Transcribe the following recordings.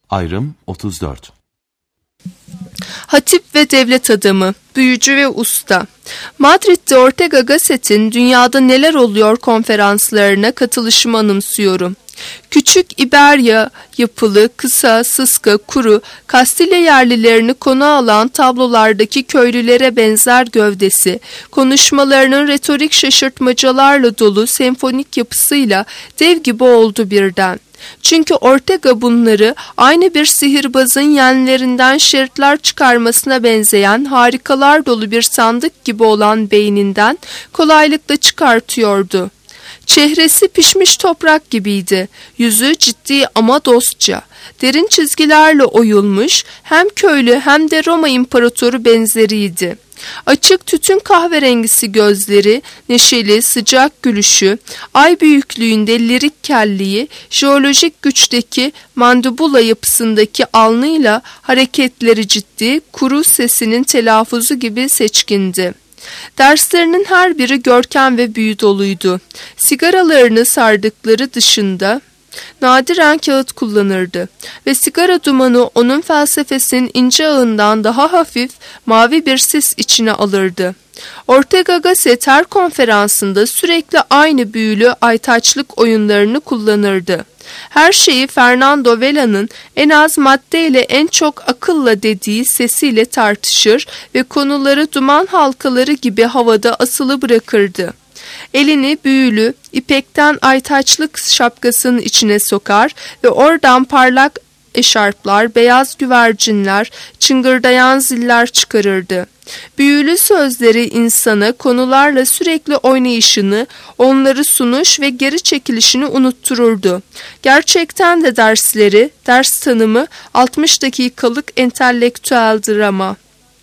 Ayrım 34. Hatip ve devlet adamı, büyücü ve usta. Madrid'de Ortega Gasset'in "Dünyada Neler Oluyor" konferanslarına katılışımı anımsıyorum. Küçük İberya yapılı, kısa, sıska, kuru, Kastilya yerlilerini konu alan tablolardaki köylülere benzer gövdesi, konuşmalarının retorik şaşırtmacalarla dolu senfonik yapısıyla dev gibi oldu birden. Çünkü Ortega bunları aynı bir sihirbazın yenlerinden şeritler çıkarmasına benzeyen harikalar dolu bir sandık gibi olan beyninden kolaylıkla çıkartıyordu. Çehresi pişmiş toprak gibiydi. Yüzü ciddi ama dostça. Derin çizgilerle oyulmuş, hem köylü hem de Roma İmparatoru benzeriydi. Açık tütün kahverengisi gözleri, neşeli sıcak gülüşü, ay büyüklüğünde lirik kelliği, jeolojik güçteki mandibula yapısındaki alnıyla hareketleri ciddi, kuru sesinin telaffuzu gibi seçkindi. Derslerinin her biri görkem ve büyü doluydu. Sigaralarını sardıkları dışında nadiren kağıt kullanırdı ve sigara dumanı onun felsefesinin ince ağından daha hafif mavi bir sis içine alırdı. Ortega Gasset her konferansında sürekli aynı büyülü aytaçlık oyunlarını kullanırdı. Her şeyi Fernando Vela'nın en az maddeyle en çok akılla dediği sesiyle tartışır ve konuları duman halkaları gibi havada asılı bırakırdı. Elini büyülü, ipekten aytaçlık şapkasının içine sokar ve oradan parlak eşarplar, beyaz güvercinler, çıngırdayan ziller çıkarırdı. Büyülü sözleri insana konularla sürekli oynayışını, onları sunuş ve geri çekilişini unuttururdu. Gerçekten de ders tanımı 60 dakikalık entelektüel drama.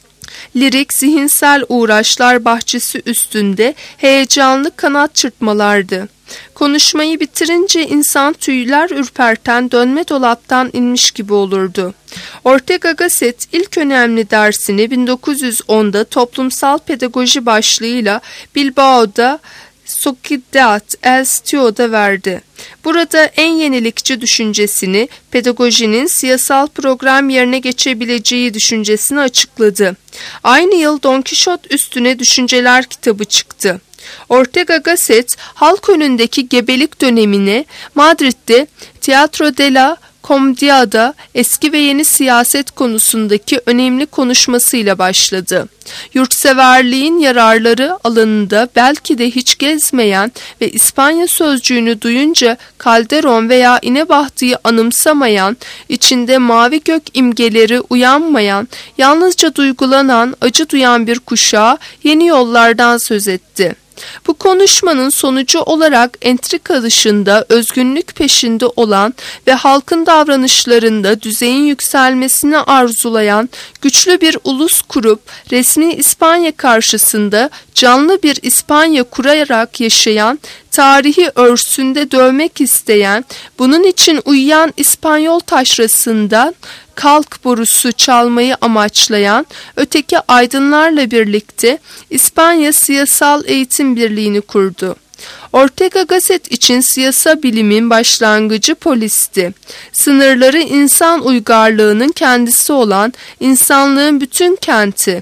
Lirik, zihinsel uğraşlar bahçesi üstünde heyecanlı kanat çırpmalardı. Konuşmayı bitirince insan tüyler ürperten dönme dolaptan inmiş gibi olurdu. Ortega Gasset ilk önemli dersini 1910'da toplumsal pedagoji başlığıyla Bilbao'da Sociedad El Stio'da verdi. Burada en yenilikçi düşüncesini, pedagojinin siyasal program yerine geçebileceği düşüncesini açıkladı. Aynı yıl Don Kişot üstüne düşünceler kitabı çıktı. Ortega Gasset, halk önündeki gebelik dönemine Madrid'de Teatro de la Comedia'da eski ve yeni siyaset konusundaki önemli konuşmasıyla başladı. Yurtseverliğin yararları alanında belki de hiç gezmeyen ve İspanya sözcüğünü duyunca Calderon veya İnebahtı'yı anımsamayan, içinde mavi gök imgeleri uyanmayan, yalnızca duygulanan, acı duyan bir kuşağa yeni yollardan söz etti. Bu konuşmanın sonucu olarak entrika dışında özgünlük peşinde olan ve halkın davranışlarında düzeyin yükselmesini arzulayan güçlü bir ulus kurup resmi İspanya karşısında canlı bir İspanya kurarak yaşayan, tarihi örsünde dövmek isteyen, bunun için uyuyan İspanyol taşrasından kalk borusu çalmayı amaçlayan öteki aydınlarla birlikte İspanya Siyasal Eğitim Birliği'ni kurdu. Ortega Gasset için siyasa bilimin başlangıcı polisti. Sınırları insan uygarlığının kendisi olan insanlığın bütün kenti.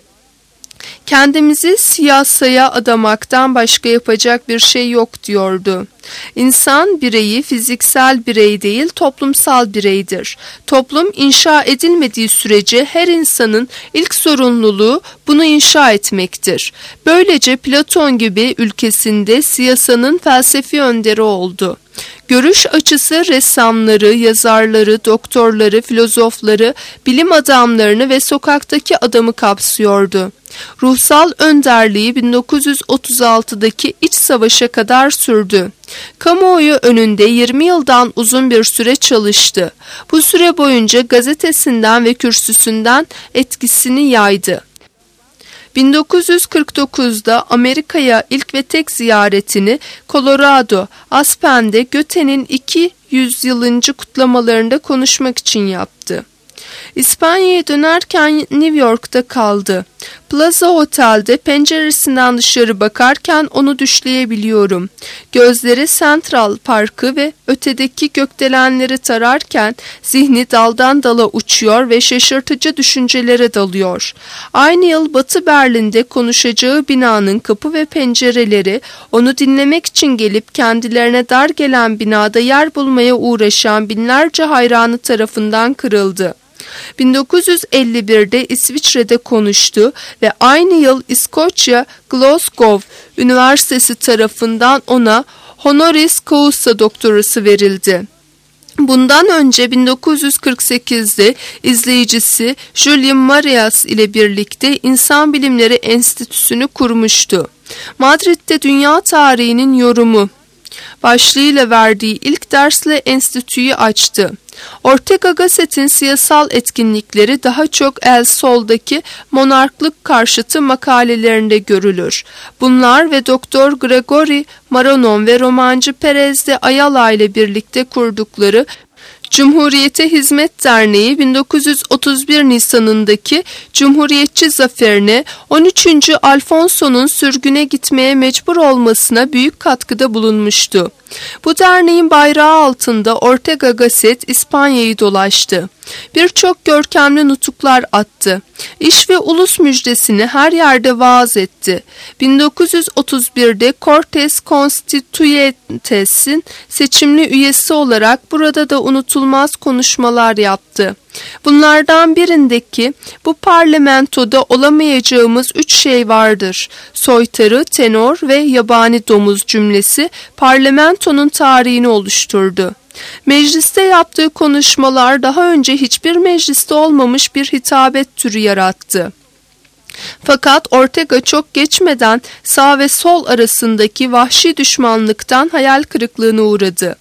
Kendimizi siyasaya adamaktan başka yapacak bir şey yok diyordu. İnsan bireyi fiziksel birey değil toplumsal bireydir. Toplum inşa edilmediği sürece her insanın ilk sorumluluğu bunu inşa etmektir. Böylece Platon gibi ülkesinde siyasanın felsefi önderi oldu. Görüş açısı ressamları, yazarları, doktorları, filozofları, bilim adamlarını ve sokaktaki adamı kapsıyordu. Ruhsal önderliği 1936'daki iç savaşa kadar sürdü. Kamuoyu önünde 20 yıldan uzun bir süre çalıştı. Bu süre boyunca gazetesinden ve kürsüsünden etkisini yaydı. 1949'da Amerika'ya ilk ve tek ziyaretini Colorado, Aspen'de Goethe'nin 200 yılıncı kutlamalarında konuşmak için yaptı. İspanya'ya dönerken New York'ta kaldı. Plaza Otel'de penceresinden dışarı bakarken onu düşleyebiliyorum. Gözleri Central Park'ı ve ötedeki gökdelenleri tararken zihni daldan dala uçuyor ve şaşırtıcı düşüncelere dalıyor. Aynı yıl Batı Berlin'de konuşacağı binanın kapı ve pencereleri onu dinlemek için gelip kendilerine dar gelen binada yer bulmaya uğraşan binlerce hayranı tarafından kırıldı. 1951'de İsviçre'de konuştu ve aynı yıl İskoçya Glasgow Üniversitesi tarafından ona honoris causa doktorası verildi. Bundan önce 1948'de izleyicisi Julian Marias ile birlikte İnsan Bilimleri Enstitüsü'nü kurmuştu. Madrid'de Dünya Tarihinin Yorumu başlığıyla verdiği ilk dersle enstitüyü açtı. Ortega Gasset'in siyasal etkinlikleri daha çok El Sol'daki monarklık karşıtı makalelerinde görülür. Bunlar ve Doktor Gregory Maranon ve romancı Perez de Ayala ile birlikte kurdukları Cumhuriyete Hizmet Derneği 1931 Nisan'ındaki Cumhuriyetçi zaferine 13. Alfonso'nun sürgüne gitmeye mecbur olmasına büyük katkıda bulunmuştu. Bu derneğin bayrağı altında Ortega Gasset İspanya'yı dolaştı. Birçok görkemli nutuklar attı. İş ve ulus müjdesini her yerde vaaz etti. 1931'de Cortes Constituyentes'in seçimli üyesi olarak burada da unutulmaz konuşmalar yaptı. Bunlardan birindeki bu parlamentoda olamayacağımız 3 şey vardır. Soytarı, tenor ve yabani domuz cümlesi parlamentonun tarihini oluşturdu. Mecliste yaptığı konuşmalar daha önce hiçbir mecliste olmamış bir hitabet türü yarattı. Fakat Ortega çok geçmeden sağ ve sol arasındaki vahşi düşmanlıktan hayal kırıklığına uğradı.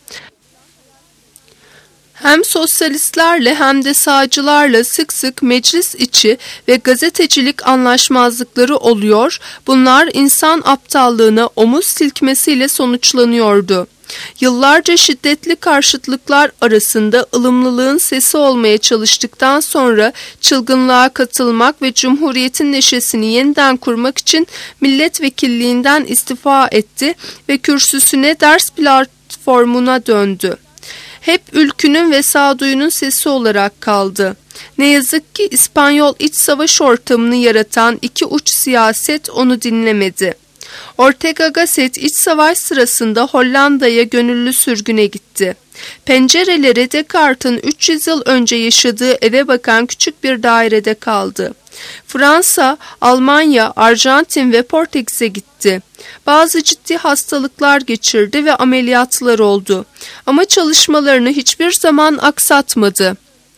Hem sosyalistlerle hem de sağcılarla sık sık meclis içi ve gazetecilik anlaşmazlıkları oluyor, bunlar insan aptallığına omuz silkmesiyle sonuçlanıyordu. Yıllarca şiddetli karşıtlıklar arasında ılımlılığın sesi olmaya çalıştıktan sonra çılgınlığa katılmak ve Cumhuriyet'in neşesini yeniden kurmak için milletvekilliğinden istifa etti ve kürsüsüne ders platformuna döndü. Hep ülkünün ve sağduyunun sesi olarak kaldı. Ne yazık ki İspanyol iç savaş ortamını yaratan iki uç siyaset onu dinlemedi. Ortega Gasset iç savaş sırasında Hollanda'ya gönüllü sürgüne gitti. Pencereleri Descartes'in 300 yıl önce yaşadığı eve bakan küçük bir dairede kaldı. Fransa, Almanya, Arjantin ve Portekiz'e gitti. Bazı ciddi hastalıklar geçirdi ve ameliyatlar oldu. Ama çalışmalarını hiçbir zaman aksatmadı.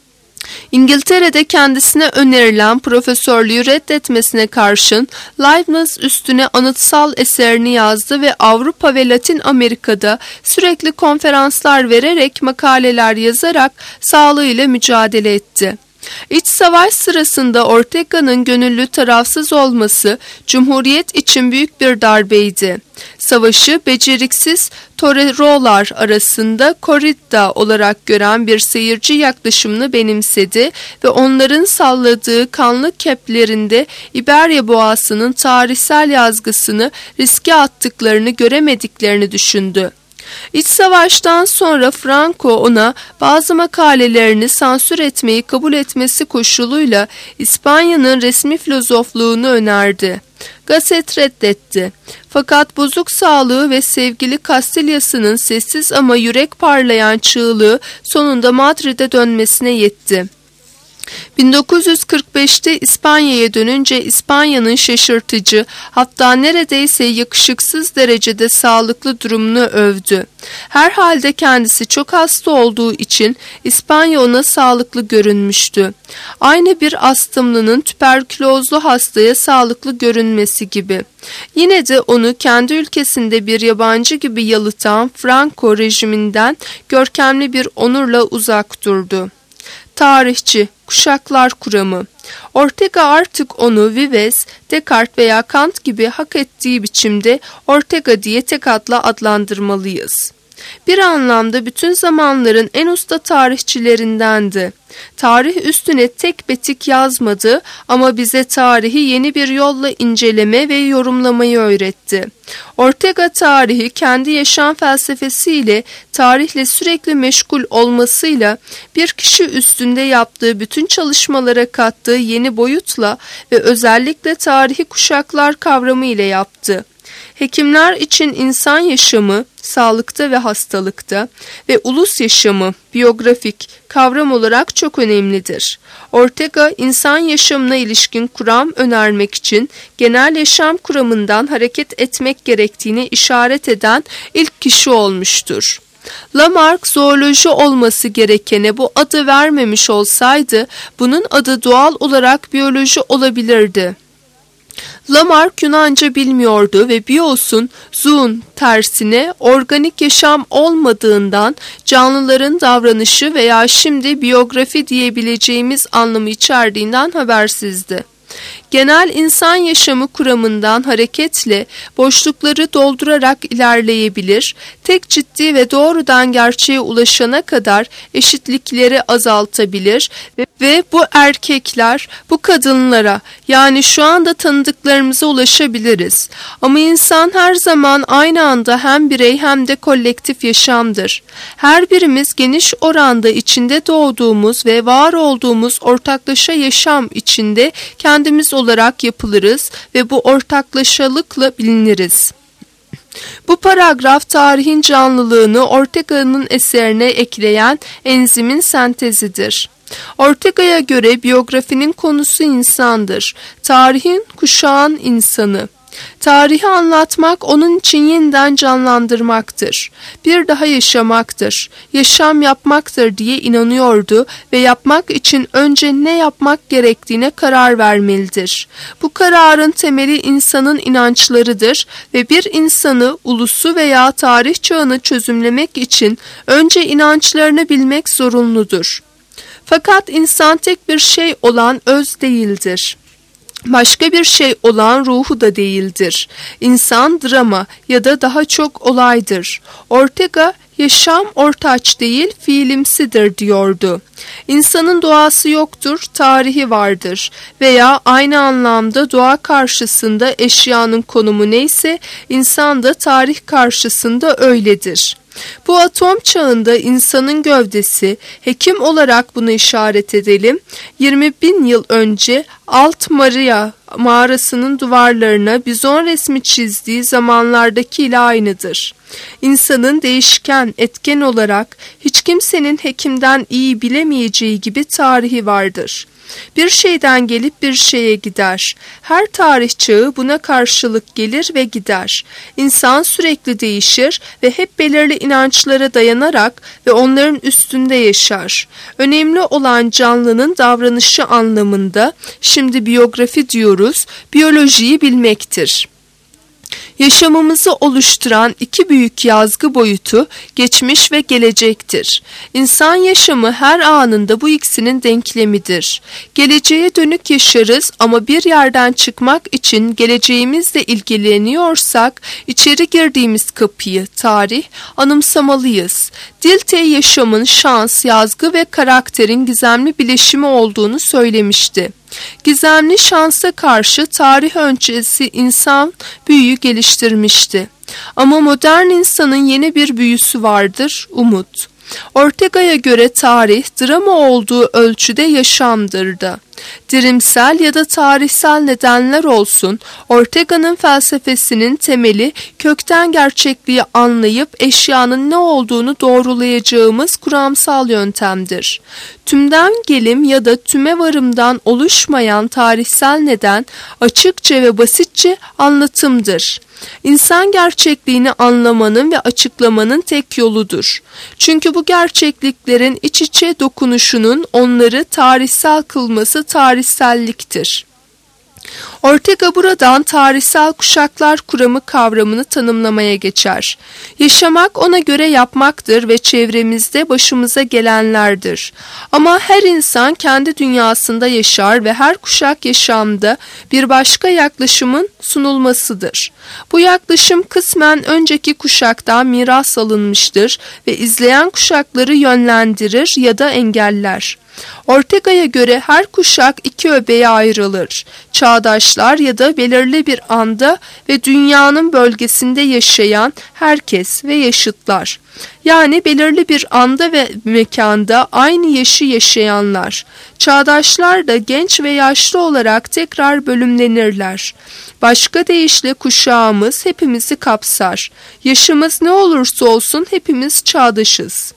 İngiltere'de kendisine önerilen profesörlüğü reddetmesine karşın Leibniz üstüne anıtsal eserini yazdı ve Avrupa ve Latin Amerika'da sürekli konferanslar vererek makaleler yazarak sağlığıyla mücadele etti. İç savaş sırasında Ortega'nın gönüllü tarafsız olması Cumhuriyet için büyük bir darbeydi. Savaşı beceriksiz torerolar arasında corrida olarak gören bir seyirci yaklaşımını benimsedi ve onların salladığı kanlı keplerinde İberya boğasının tarihsel yazgısını riske attıklarını göremediklerini düşündü. İç savaştan sonra Franco ona bazı makalelerini sansür etmeyi kabul etmesi koşuluyla İspanya'nın resmi filozofluğunu önerdi. Gasset reddetti. Fakat bozuk sağlığı ve sevgili Castiglias'ın sessiz ama yürek parlayan çığlığı sonunda Madrid'e dönmesine yetti. 1945'te İspanya'ya dönünce İspanya'nın şaşırtıcı, hatta neredeyse yakışıksız derecede sağlıklı durumunu övdü. Herhalde kendisi çok hasta olduğu için İspanya ona sağlıklı görünmüştü. Aynı bir astımlının tüberkülozlu hastaya sağlıklı görünmesi gibi. Yine de onu kendi ülkesinde bir yabancı gibi yalıtan Franco rejiminden görkemli bir onurla uzak durdu. Tarihçi, kuşaklar kuramı. Ortega artık onu Vives, Descartes veya Kant gibi hak ettiği biçimde Ortega diye tek adla adlandırmalıyız. Bir anlamda bütün zamanların en usta tarihçilerindendi. Tarih üstüne tek betik yazmadı ama bize tarihi yeni bir yolla inceleme ve yorumlamayı öğretti. Ortega tarihi kendi yaşam felsefesiyle, tarihle sürekli meşgul olmasıyla, bir kişi üstünde yaptığı bütün çalışmalara kattığı yeni boyutla ve özellikle tarihi kuşaklar kavramı ile yaptı. Hekimler için insan yaşamı, sağlıkta ve hastalıkta ve ulus yaşamı, biyografik kavram olarak çok önemlidir. Ortega, insan yaşamına ilişkin kuram önermek için genel yaşam kuramından hareket etmek gerektiğini işaret eden ilk kişi olmuştur. Lamarck zooloji olması gerekene bu adı vermemiş olsaydı, bunun adı doğal olarak biyoloji olabilirdi. Lamarck Yunanca bilmiyordu ve bios'un zoon tersine organik yaşam olmadığından canlıların davranışı veya şimdi biyografi diyebileceğimiz anlamı içerdiğinden habersizdi. Genel insan yaşamı kuramından hareketle boşlukları doldurarak ilerleyebilir, tek ciddi ve doğrudan gerçeğe ulaşana kadar eşitlikleri azaltabilir ve bu erkekler bu kadınlara, yani şu anda tanıdıklarımıza ulaşabiliriz. Ama insan her zaman aynı anda hem birey hem de kolektif yaşamdır. Her birimiz geniş oranda içinde doğduğumuz ve var olduğumuz ortaklaşa yaşam içinde kendimiz olarak yapılırız ve bu ortaklaşalıkla biliniriz. Bu paragraf tarihin canlılığını Ortega'nın eserine ekleyen enzimin sentezidir. Ortega'ya göre biyografinin konusu insandır. Tarihin kuşağın insanı. Tarihi anlatmak onun için yeniden canlandırmaktır. Bir daha yaşamaktır. Yaşam yapmaktır diye inanıyordu ve yapmak için önce ne yapmak gerektiğine karar vermelidir. Bu kararın temeli insanın inançlarıdır ve bir insanı, ulusu veya tarih çağını çözümlemek için önce inançlarını bilmek zorunludur. Fakat insan tek bir şey olan öz değildir. Başka bir şey olan ruhu da değildir. İnsan drama ya da daha çok olaydır. Ortega, yaşam ortaç değil fiilimsidir diyordu. İnsanın doğası yoktur, tarihi vardır veya aynı anlamda doğa karşısında eşyanın konumu neyse, insan da tarih karşısında öyledir. Bu atom çağında insanın gövdesi, hekim olarak bunu işaret edelim, 20.000 yıl önce Alt Maria mağarasının duvarlarına bizon resmi çizdiği zamanlardakiyle aynıdır. İnsanın değişken, etken olarak hiç kimsenin hekimden iyi bilemeyeceği gibi tarihi vardır. Bir şeyden gelip bir şeye gider. Her tarih çağı buna karşılık gelir ve gider. İnsan sürekli değişir ve hep belirli inançlara dayanarak ve onların üstünde yaşar. Önemli olan canlının davranışı anlamında, şimdi biyografi diyoruz, biyolojiyi bilmektir. Yaşamımızı oluşturan iki büyük yazgı boyutu geçmiş ve gelecektir. İnsan yaşamı her anında bu ikisinin denklemidir. Geleceğe dönük yaşarız ama bir yerden çıkmak için geleceğimizle ilgileniyorsak içeri girdiğimiz kapıyı, tarih, anımsamalıyız. Dilthey yaşamın şans, yazgı ve karakterin gizemli bileşimi olduğunu söylemişti. Gizemli şansa karşı tarih öncesi insan büyüyü geliştirmişti. Ama modern insanın yeni bir büyüsü vardır, umut. Ortega'ya göre tarih, drama olduğu ölçüde yaşamdır da. Dirimsel ya da tarihsel nedenler olsun, Ortega'nın felsefesinin temeli kökten gerçekliği anlayıp eşyanın ne olduğunu doğrulayacağımız kuramsal yöntemdir. Tümden gelim ya da tüme varımdan oluşmayan tarihsel neden açıkça ve basitçe anlatımdır. İnsan gerçekliğini anlamanın ve açıklamanın tek yoludur. Çünkü bu gerçekliklerin iç içe dokunuşunun onları tarihsel kılması tarihselliktir. Ortega buradan tarihsel kuşaklar kuramı kavramını tanımlamaya geçer. Yaşamak ona göre yapmaktır ve çevremizde başımıza gelenlerdir. Ama her insan kendi dünyasında yaşar ve her kuşak yaşamda bir başka yaklaşımın sunulmasıdır. Bu yaklaşım kısmen önceki kuşaktan miras alınmıştır ve izleyen kuşakları yönlendirir ya da engeller. Ortega'ya göre her kuşak iki öbeğe ayrılır. Çağdaşlar ya da belirli bir anda ve dünyanın bölgesinde yaşayan herkes ve yaşıtlar. Yani belirli bir anda ve mekanda aynı yaşı yaşayanlar. Çağdaşlar da genç ve yaşlı olarak tekrar bölümlenirler. Başka deyişle kuşağımız hepimizi kapsar. Yaşımız ne olursa olsun hepimiz çağdaşız.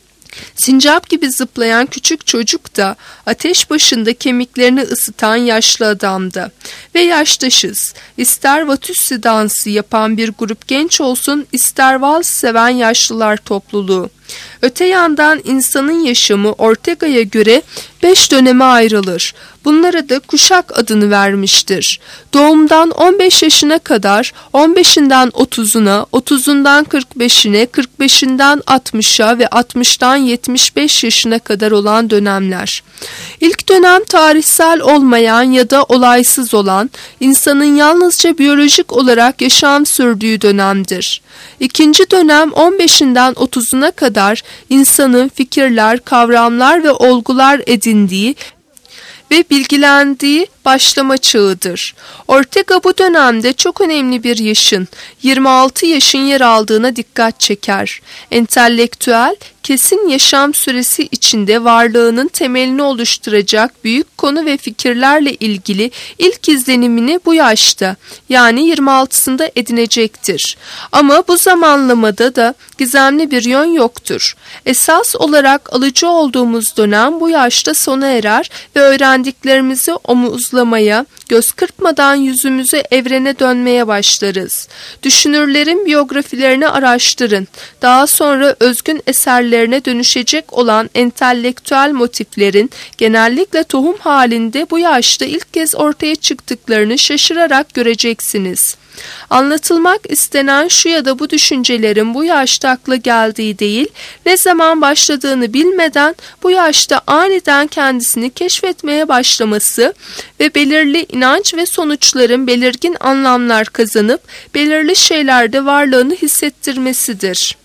Sincap gibi zıplayan küçük çocuk da, ateş başında kemiklerini ısıtan yaşlı adam da ve yaştaşız. İster vatüssi dansı yapan bir grup genç olsun, ister vals seven yaşlılar topluluğu. Öte yandan insanın yaşamı Ortega'ya göre 5 döneme ayrılır. Bunlara da kuşak adını vermiştir. Doğumdan 15 yaşına kadar, 15'inden 30'una, 30'undan 45'ine, 45'inden 60'a ve 60'dan 75 yaşına kadar olan dönemler. İlk dönem tarihsel olmayan ya da olaysız olan, insanın yalnızca biyolojik olarak yaşam sürdüğü dönemdir. İkinci dönem 15'inden 30'una kadar insanın fikirler, kavramlar ve olgular edindiği ve bilgilendiği başlama çağıdır. Ortega bu dönemde çok önemli bir yaşın, 26 yaşın yer aldığına dikkat çeker. Entelektüel, kesin yaşam süresi içinde varlığının temelini oluşturacak büyük konu ve fikirlerle ilgili ilk izlenimini bu yaşta, yani 26'sında edinecektir. Ama bu zamanlamada da gizemli bir yön yoktur. Esas olarak alıcı olduğumuz dönem bu yaşta sona erer ve öğrendiklerimizi omuzlamaya, göz kırpmadan yüzümüzü evrene dönmeye başlarız. Düşünürlerin biyografilerini araştırın. Daha sonra özgün eserlerine dönüşecek olan entelektüel motiflerin genellikle tohum halinde bu yaşta ilk kez ortaya çıktıklarını şaşırarak göreceksiniz. Anlatılmak istenen şu ya da bu düşüncelerin bu yaşta akla geldiği değil, ne zaman başladığını bilmeden bu yaşta aniden kendisini keşfetmeye başlaması ve belirli inanç ve sonuçların belirgin anlamlar kazanıp belirli şeylerde varlığını hissettirmesidir.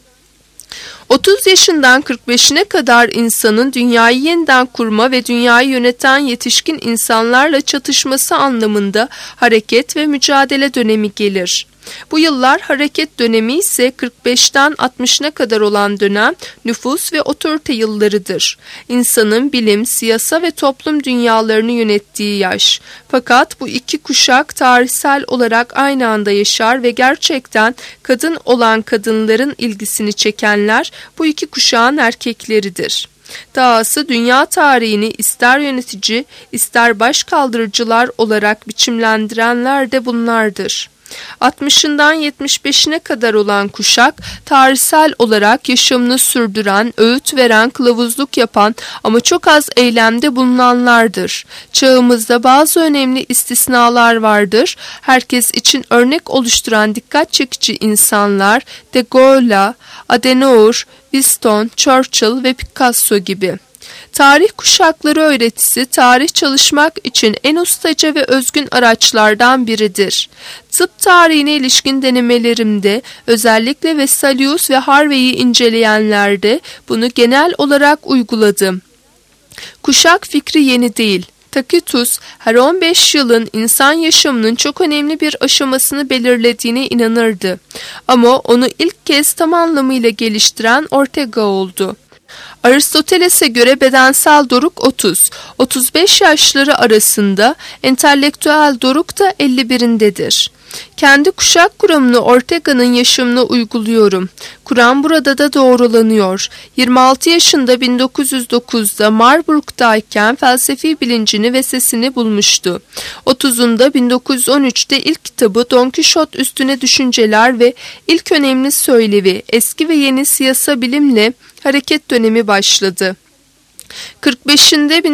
30 yaşından 45'ine kadar insanın dünyayı yeniden kurma ve dünyayı yöneten yetişkin insanlarla çatışması anlamında hareket ve mücadele dönemi gelir. Bu yıllar hareket dönemi ise 45'ten 60'ına kadar olan dönem nüfus ve otorite yıllarıdır. İnsanın bilim, siyasa ve toplum dünyalarını yönettiği yaş. Fakat bu iki kuşak tarihsel olarak aynı anda yaşar ve gerçekten kadın olan kadınların ilgisini çekenler bu iki kuşağın erkekleridir. Dahası dünya tarihini ister yönetici, ister başkaldırıcılar olarak biçimlendirenler de bunlardır. 60'ından 75'ine kadar olan kuşak, tarihsel olarak yaşamını sürdüren, öğüt veren, kılavuzluk yapan ama çok az eylemde bulunanlardır. Çağımızda bazı önemli istisnalar vardır. Herkes için örnek oluşturan dikkat çekici insanlar, De Gaulle, Adenauer, Winston Churchill ve Picasso gibi. Tarih kuşakları öğretisi, tarih çalışmak için en ustaca ve özgün araçlardan biridir. Tıp tarihine ilişkin denemelerimde, özellikle Vesalius ve Harvey'i inceleyenlerde bunu genel olarak uyguladım. Kuşak fikri yeni değil. Tacitus, her 15 yılın insan yaşamının çok önemli bir aşamasını belirlediğine inanırdı. Ama onu ilk kez tam anlamıyla geliştiren Ortega oldu. Aristoteles'e göre bedensel doruk 30, 35 yaşları arasında, entelektüel doruk da 51'indedir. Kendi kuşak kuramını Ortega'nın yaşamına uyguluyorum. Kuram burada da doğrulanıyor. 26 yaşında 1909'da Marburg'dayken felsefi bilincini ve sesini bulmuştu. 30'unda 1913'te ilk kitabı Don Kişot üstüne düşünceler ve ilk önemli söylevi eski ve yeni siyasa bilimle hareket dönemi başladı. 45'inde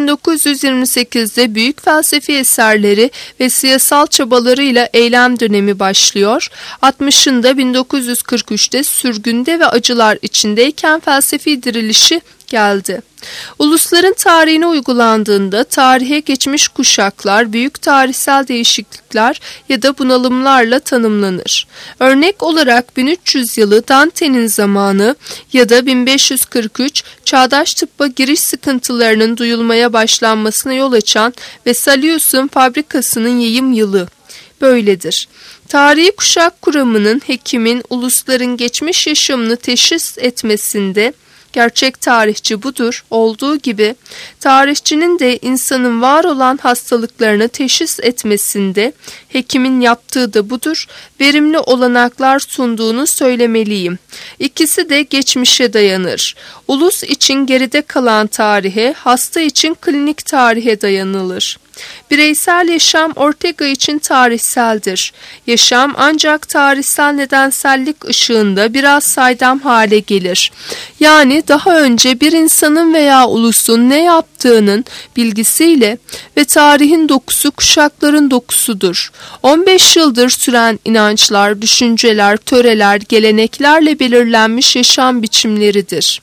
1928'de büyük felsefi eserleri ve siyasal çabalarıyla eylem dönemi başlıyor. 60'ında 1943'te sürgünde ve acılar içindeyken felsefi dirilişi geldi. Ulusların tarihine uygulandığında tarihe geçmiş kuşaklar büyük tarihsel değişiklikler ya da bunalımlarla tanımlanır. Örnek olarak 1300 yılı Dante'nin zamanı ya da 1543 çağdaş tıbba giriş sıkıntılarının duyulmaya başlanmasına yol açan Vesalius'un fabrikasının yayım yılı böyledir. Tarihi kuşak kuramının hekimin ulusların geçmiş yaşamını teşhis etmesinde gerçek tarihçi budur olduğu gibi tarihçinin de insanın var olan hastalıklarını teşhis etmesinde hekimin yaptığı da budur, verimli olanaklar sunduğunu söylemeliyim. İkisi de geçmişe dayanır. Ulus için geride kalan tarihe, hasta için klinik tarihe dayanılır. Bireysel yaşam Ortega için tarihseldir. Yaşam ancak tarihsel nedensellik ışığında biraz saydam hale gelir. Yani daha önce bir insanın veya ulusun ne yaptığının bilgisiyle ve tarihin dokusu kuşakların dokusudur. 15 yıldır süren inançlar, düşünceler, töreler, geleneklerle belirlenmiş yaşam biçimleridir.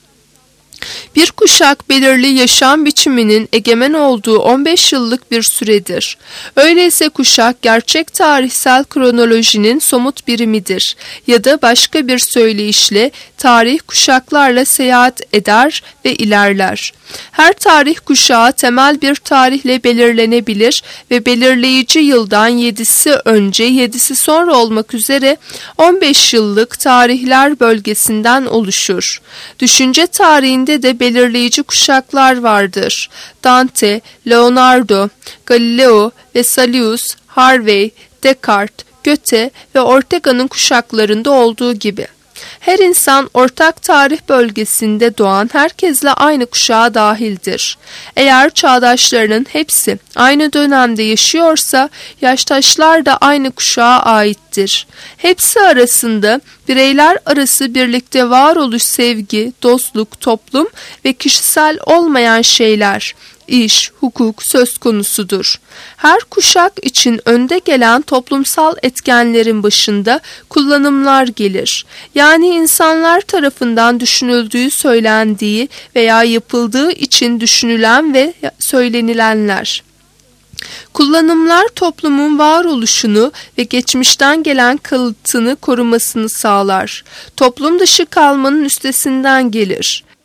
Bir kuşak belirli yaşam biçiminin egemen olduğu 15 yıllık bir süredir. Öyleyse kuşak gerçek tarihsel kronolojinin somut birimidir ya da başka bir söyleyişle tarih kuşaklarla seyahat eder ve ilerler. Her tarih kuşağı temel bir tarihle belirlenebilir ve belirleyici yıldan 7'si önce 7'si sonra olmak üzere 15 yıllık tarihler bölgesinden oluşur. Düşünce tarihinde de belirleyici kuşaklar vardır. Dante, Leonardo, Galileo, Vesalius, Harvey, Descartes, Goethe ve Ortega'nın kuşaklarında olduğu gibi. Her insan ortak tarih bölgesinde doğan herkesle aynı kuşağa dahildir. Eğer çağdaşlarının hepsi aynı dönemde yaşıyorsa yaştaşlar da aynı kuşağa aittir. Hepsi arasında bireyler arası birlikte varoluş, sevgi, dostluk, toplum ve kişisel olmayan şeyler, iş, hukuk söz konusudur. Her kuşak için önde gelen toplumsal etkenlerin başında kullanımlar gelir. Yani insanlar tarafından düşünüldüğü, söylendiği veya yapıldığı için düşünülen ve söylenilenler. Kullanımlar toplumun varoluşunu ve geçmişten gelen kalıtını korumasını sağlar. Toplum dışı kalmanın üstesinden gelir.